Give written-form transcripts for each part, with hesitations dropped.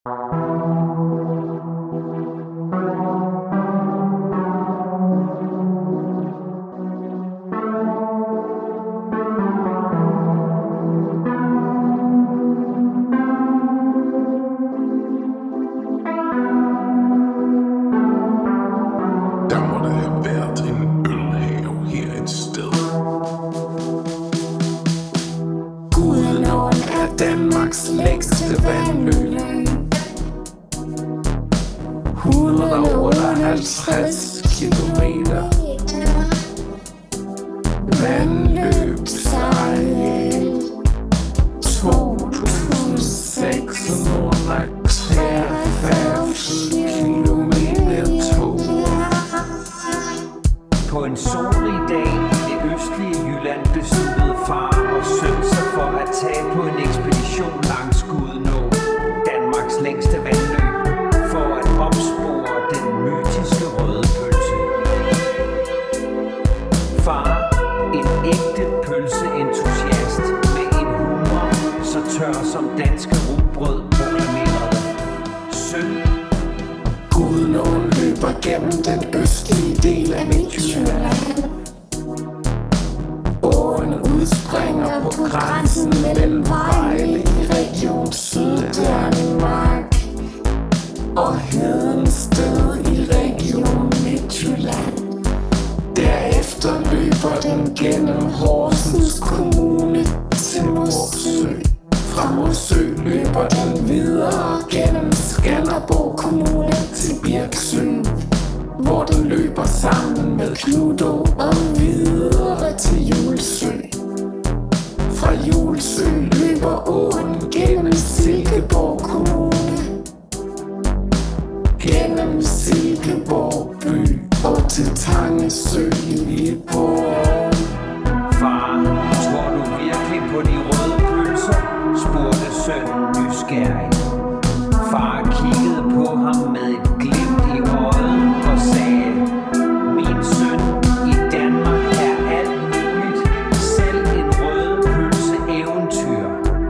Der må der have været en ølhave her et sted. Gudenåen er Danmarks længste vandløb. 158 kilometer. Vandløbsareal 2693 kilometer tog. På en solrig dag i det østlige Jylland besluttede far og søn sig for at tage på en ekspedition langs Gudenå, Danmarks længste vandløb, for at opspore den mytiske røde pølse. Far, en ægte pølseentusiast med en humor så tør som danske rugbrød, proklamerede: Søn, Gudenåen løber gennem den østlige del af Midtjylland. Åen udspringer på grænsen mellem Vejle i Region Syddanmark og Hedensted i Region Midtjylland. Derefter løber den gennem Horsens Kommune til Morsø. Fra Morsø løber den videre gennem Skanderborg Kommune til Birksø, hvor den løber sammen med Knudå og videre til Julsø. Fra Julsø løber åen gennem Silkeborg Kommune, gennem Silkeborg by og til Tangesø i Viborg. far, tror du virkelig på de røde pølser? Spurgte sønnen nysgerrig. Far kiggede på ham med et glimt i øjet og sagde: Min søn, i Danmark er alt muligt, selv en røde pølse eventyr.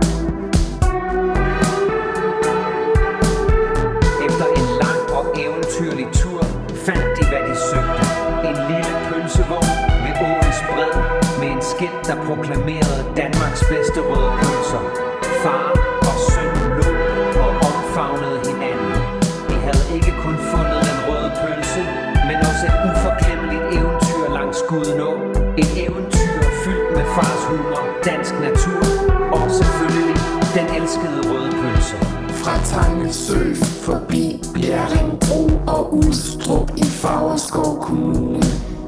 Efter en lang og eventyrlig tur fandt de, hvad de søgte. En lille pølsevogn ved åens bred med en skilt, der proklamerede Danmarks bedste røde pølser. Far og søn lå og omfavnede hinanden. De havde ikke kun fundet den røde pølse, men også et uforglemmeligt eventyr langs Gudenå. Et eventyr fyldt med fars humor, dansk natur og selvfølgelig den elskede røde pølse. Fra Tangesø forbi Bjerringbro og Ulstrup i Favrskov Kommune,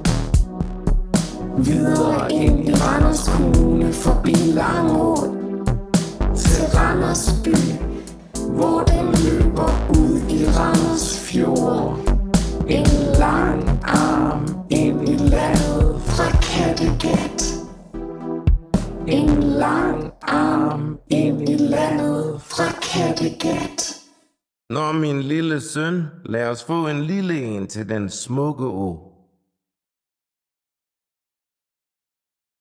videre ind i Randers Kommune forbi Langå til Randers by, hvor den løber ud i Randers Fjord. En lang arm ind i landet fra Kattegat. En lang arm ind i landet fra Kattegat. Nå, min lille søn, lad os få en lille en til den smukke å.